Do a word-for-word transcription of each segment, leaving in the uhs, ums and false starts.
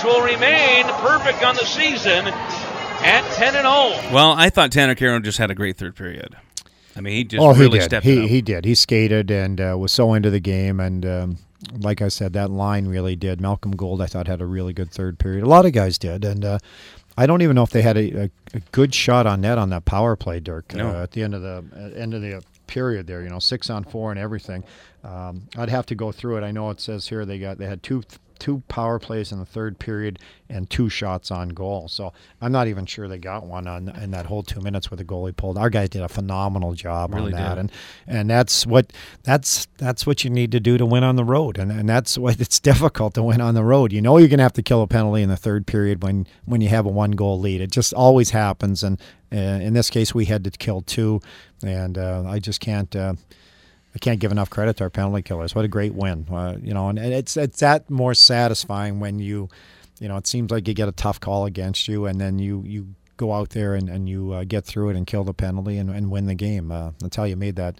will remain perfect on the season at ten and oh. Well, I thought Tanner Karen just had a great third period. I mean, he just oh, really he did. stepped he, it up. He did. He skated and uh, was so into the game. And um, like I said, that line really did. Malcolm Gould, I thought, had a really good third period. A lot of guys did. And uh, I don't even know if they had a, a, a good shot on net on that power play, Dirk, no. uh, at the end of the uh, end of the period there, you know, six on four and everything. Um, I'd have to go through it. I know it says here they got they had two two power plays in the third period and two shots on goal. So I'm not even sure they got one on in that whole two minutes where the goalie pulled. Our guys did a phenomenal job really on that, did. and and that's what that's that's what you need to do to win on the road, and and that's what it's difficult to win on the road. You know you're going to have to kill a penalty in the third period when when you have a one goal lead. It just always happens, and uh, in this case we had to kill two, and uh, I just can't. Uh, I can't give enough credit to our penalty killers. What a great win, uh, you know, and, and it's it's that more satisfying when you, you know, it seems like you get a tough call against you, and then you, you go out there and, and you uh, get through it and kill the penalty and, and win the game. Uh, that's how you made that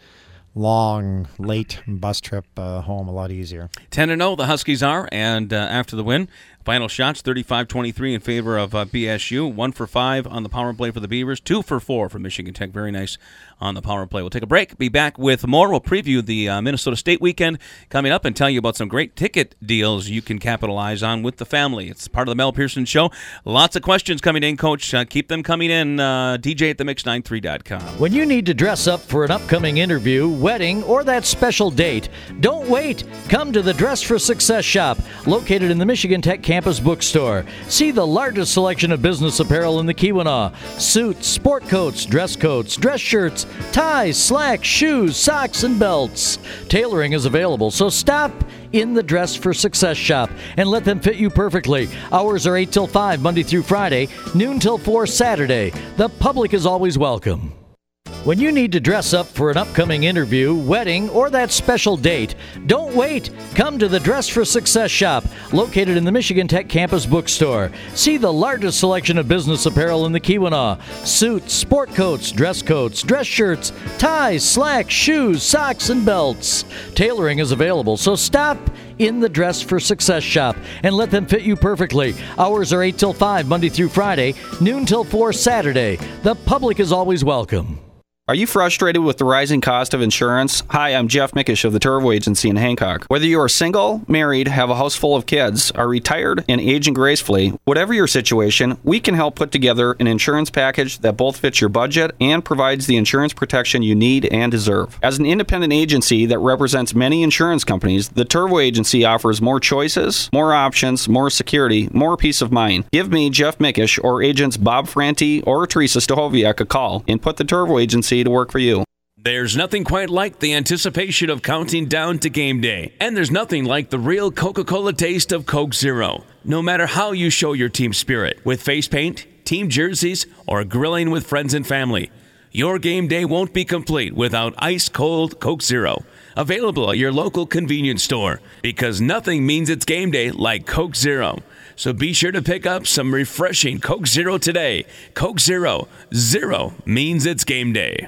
long, late bus trip uh, home a lot easier. ten and oh the Huskies are, and uh, after the win, final shots thirty-five twenty-three in favor of uh, B S U. One for five on the power play for the Beavers. Two for four for Michigan Tech. Very nice on the power play. We'll take a break. Be back with more. We'll preview the uh, Minnesota State weekend coming up and tell you about some great ticket deals you can capitalize on with the family. It's part of the Mel Pearson Show. Lots of questions coming in, Coach. Uh, keep them coming in. Uh, D J at the mix ninety-three dot com. When you need to dress up for an upcoming interview, wedding, or that special date, don't wait. Come to the Dress for Success shop, located in the Michigan Tech campus bookstore. See the largest selection of business apparel in the Keweenaw. Suits, sport coats, dress coats, dress shirts, ties, slacks, shoes, socks, and belts. Tailoring is available, so stop in the Dress for Success shop and let them fit you perfectly. Hours are eight till five, Monday through Friday, noon till four Saturday. The public is always welcome. When you need to dress up for an upcoming interview, wedding, or that special date, don't wait. Come to the Dress for Success shop, located in the Michigan Tech campus bookstore. See the largest selection of business apparel in the Keweenaw. Suits, sport coats, dress coats, dress shirts, ties, slacks, shoes, socks, and belts. Tailoring is available, so stop in the Dress for Success shop and let them fit you perfectly. Hours are eight till five, Monday through Friday, noon till four Saturday. The public is always welcome. Are you frustrated with the rising cost of insurance? Hi, I'm Jeff Mickish of the Turvo Agency in Hancock. Whether you are single, married, have a house full of kids, are retired, and aging gracefully, whatever your situation, we can help put together an insurance package that both fits your budget and provides the insurance protection you need and deserve. As an independent agency that represents many insurance companies, the Turvo Agency offers more choices, more options, more security, more peace of mind. Give me, Jeff Mickish, or agents Bob Franti or Teresa Stahoviak a call and put the Turvo Agency to work for you. There's nothing quite like the anticipation of counting down to game day. And there's nothing like the real Coca-Cola taste of Coke Zero. No matter how you show your team spirit, with face paint, team jerseys, or grilling with friends and family, your game day won't be complete without ice-cold Coke Zero. Available at your local convenience store, because nothing means it's game day like Coke Zero. So be sure to pick up some refreshing Coke Zero today. Coke Zero. Zero means it's game day.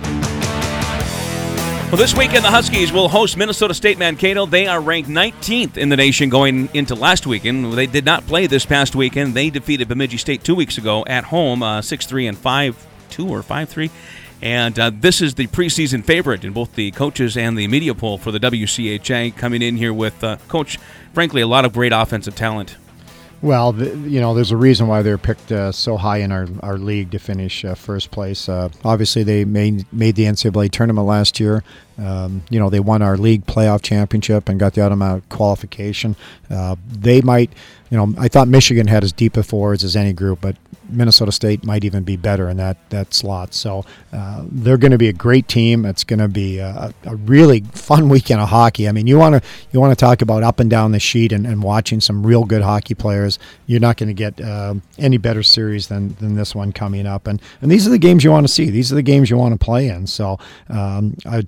Well, this weekend, the Huskies will host Minnesota State Mankato. They are ranked nineteenth in the nation going into last weekend. They did not play this past weekend. They defeated Bemidji State two weeks ago at home, uh, six three and five two or five three. And uh, this is the preseason favorite in both the coaches and the media poll for the W C H A, coming in here with, uh, Coach, frankly, a lot of great offensive talent. Well, the, you know, there's a reason why they're picked uh, so high in our, our league to finish uh, first place. Uh, obviously, they made made the N C double A tournament last year. Um, you know, they won our league playoff championship and got the automatic qualification. Uh, they might, you know, I thought Michigan had as deep a forwards as any group, but Minnesota State might even be better in that, that slot. So uh, they're going to be a great team. It's going to be a, a really fun weekend of hockey. I mean, you want to you want to talk about up and down the sheet and, and watching some real good hockey players. You're not going to get uh, any better series than, than this one coming up. And, and these are the games you want to see. These are the games you want to play in. So um, I would tell our fans,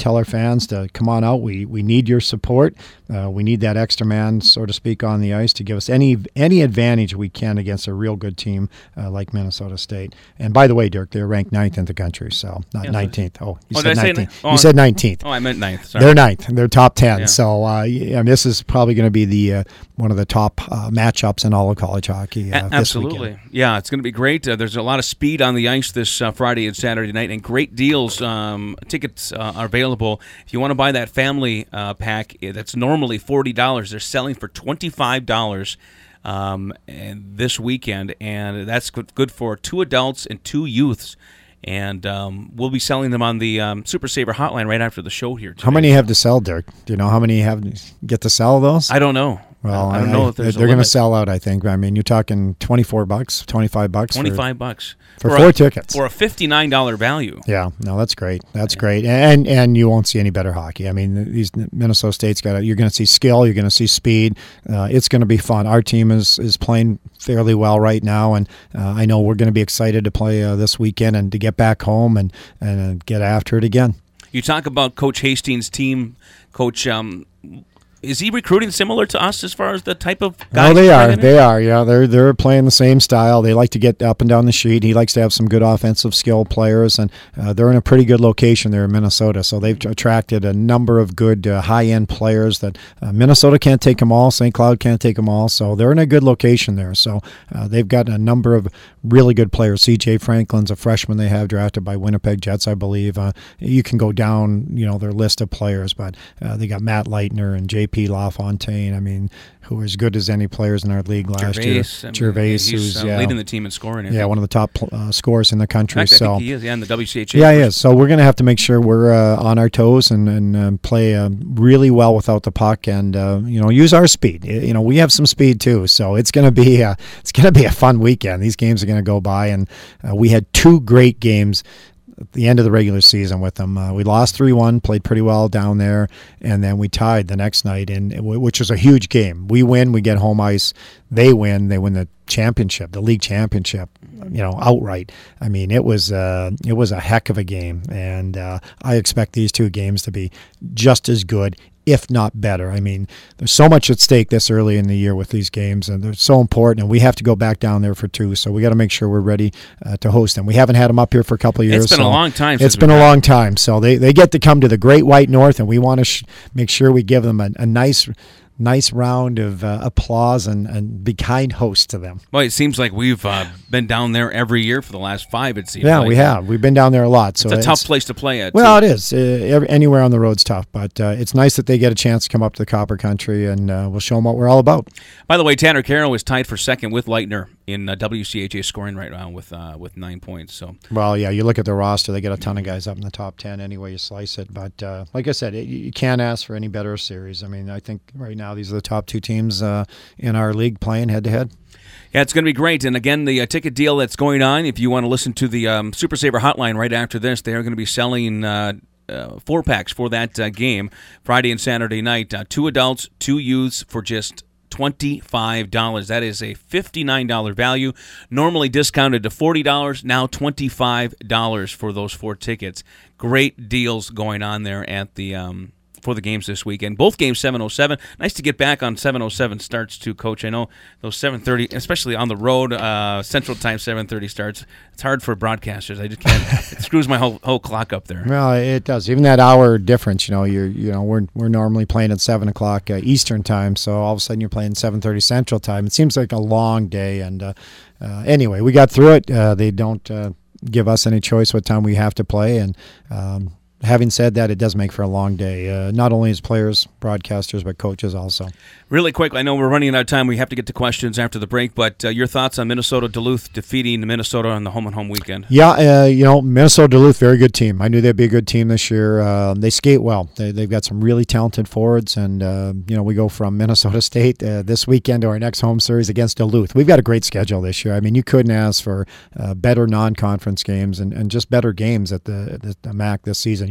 fans to come on out. We we need your support. Uh, we need that extra man, so to speak, on the ice to give us any any advantage we can against a real good team uh, like Minnesota State. And by the way, Dirk, they're ranked ninth in the country, so not yes, nineteenth. Oh, you oh, said nineteenth. nineteenth. Oh, you said nineteenth. Oh, I meant ninth. Sorry. They're ninth. They're top ten. Yeah. So uh, yeah, I mean, this is probably going to be the uh, one of the top uh, matchups in all of college hockey. Uh, a- absolutely, this yeah, it's going to be great. Uh, there's a lot of speed on the ice this uh, Friday and Saturday night, and great deals. Um, tickets uh, are available. If you want to buy that family uh, pack, that's normally forty dollars. They're selling for twenty-five dollars. Um, and this weekend, and that's good, good for two adults and two youths. And um, we'll be selling them on the um, Super Saver hotline right after the show here today. How many have to sell, Dirk? Do you know how many have get to sell those? I don't know. Well, I don't I, know if there's they're a going to limit. sell out. I think. I mean, you're talking twenty-four bucks, twenty-five bucks, twenty-five bucks for, for for four a, tickets for a fifty-nine dollar value. Yeah, no, that's great. That's great, and and you won't see any better hockey. I mean, these Minnesota State's got. A, you're going to see skill. You're going to see speed. Uh, it's going to be fun. Our team is is playing fairly well right now, and uh, I know we're going to be excited to play uh, this weekend and to get back home and and uh, get after it again. You talk about Coach Hastings' team, Coach. Um, Is he recruiting similar to us as far as the type of guys? No, they he's are. bringing in? They are. Yeah, they're they're playing the same style. They like to get up and down the sheet. He likes to have some good offensive skill players, and uh, they're in a pretty good location there in Minnesota. So they've attracted a number of good uh, high end players that uh, Minnesota can't take them all. Saint Cloud can't take them all. So they're in a good location there. So uh, they've got a number of really good players. C J Franklin's a freshman they have drafted by Winnipeg Jets, I believe. Uh, you can go down, you know, their list of players, but uh, they got Matt Leitner and J P LaFontaine. I mean, who are as good as any players in our league last Gervais, year. I mean, Gervais, he's who's uh, yeah, leading the team in scoring. I yeah, think. one of the top uh, scorers in the country. In fact, so I think he is. Yeah, in the W C H A. yeah, he is. So we're going to have to make sure we're uh, on our toes and and um, play uh, really well without the puck, and uh, you know, use our speed. You know, we have some speed too, so it's going to be uh, it's going to be a fun weekend. These games are going to go by, and uh, we had two great games at the end of the regular season with them. Uh, we lost three one, played pretty well down there, and then we tied the next night, in which was a huge game. We win, we get home ice. They win, they win the championship, the league championship, you know, outright. I mean, it was uh, it was a heck of a game, and uh, I expect these two games to be just as good, if not better. I mean, there's so much at stake this early in the year with these games, and they're so important, and we have to go back down there for two, so we got to make sure we're ready uh, to host them. We haven't had them up here for a couple of years. It's been so a long time It's since been we've a had long time, so they, they get to come to the Great White North, and we want to sh- make sure we give them a, a nice nice round of uh, applause and, and be kind hosts to them. Well, it seems like we've uh, been down there every year for the last five, it seems Yeah, like. we have. We've been down there a lot. So It's a tough place to play at. Well, too. it is. Uh, every, anywhere on the road's tough, but uh, it's nice that they get a chance to come up to the Copper Country, and uh, we'll show them what we're all about. By the way, Tanner Carroll is tied for second with Leitner in uh, W C H A scoring right now with uh, with nine points. So, well, yeah, you look at the roster; they got a ton of guys up in the top ten. Any way you slice it, but uh, like I said, it, you can't ask for any better series. I mean, I think right now these are the top two teams uh, in our league playing head to head. yeah, it's going to be great. And again, the uh, ticket deal that's going on, if you want to listen to the um, Super Saver hotline right after this, they are going to be selling uh, uh, four packs for that uh, game Friday and Saturday night. Uh, two adults, two youths for just twenty-five dollars. That is a fifty-nine dollars value. Normally discounted to forty dollars, now twenty-five dollars for those four tickets. Great deals going on there at the um, for the games this weekend. Both games seven oh seven. Nice to get back on seven oh seven starts too, Coach. I know those seven thirty, especially on the road, uh, Central Time seven thirty starts. It's hard for broadcasters. I just can't. It screws my whole whole clock up there. Well, it does. Even that hour difference, you know, you're you know we're we're normally playing at seven o'clock uh, Eastern time, so all of a sudden you're playing seven thirty Central time. It seems like a long day, and uh, uh, anyway, we got through it. Uh, they don't uh, give us any choice what time we have to play, and. Um, Having said that, it does make for a long day, uh, not only as players, broadcasters, but coaches also. Really quick, I know we're running out of time. We have to get to questions after the break, but uh, your thoughts on Minnesota Duluth defeating Minnesota on the home and home weekend? Yeah, uh, you know, Minnesota Duluth, very good team. I knew they'd be a good team this year. Uh, they skate well. They, they've got some really talented forwards, and, uh, you know, we go from Minnesota State uh, this weekend to our next home series against Duluth. We've got a great schedule this year. I mean, you couldn't ask for uh, better non-conference games and, and just better games at the, the, the M A C this season.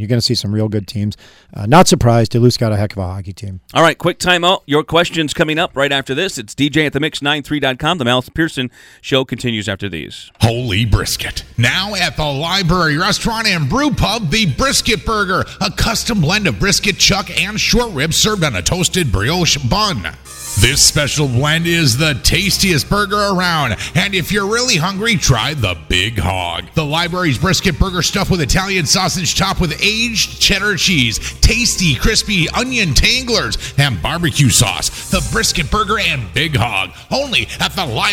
You're going to see some real good teams. Uh, not surprised. Duluth's got a heck of a hockey team. All right, quick timeout. Your questions coming up right after this. It's D J at the mix ninety-three dot com. The Malice Pearson Show continues after these. Holy Brisket. Now at the Library Restaurant and Brew Pub, the Brisket Burger, a custom blend of brisket, chuck, and short ribs served on a toasted brioche bun. This special blend is the tastiest burger around, and if you're really hungry, try the Big Hog. The Library's Brisket Burger stuffed with Italian sausage topped with aged cheddar cheese, tasty, crispy onion tanglers, and barbecue sauce. The Brisket Burger and Big Hog, only at the Library.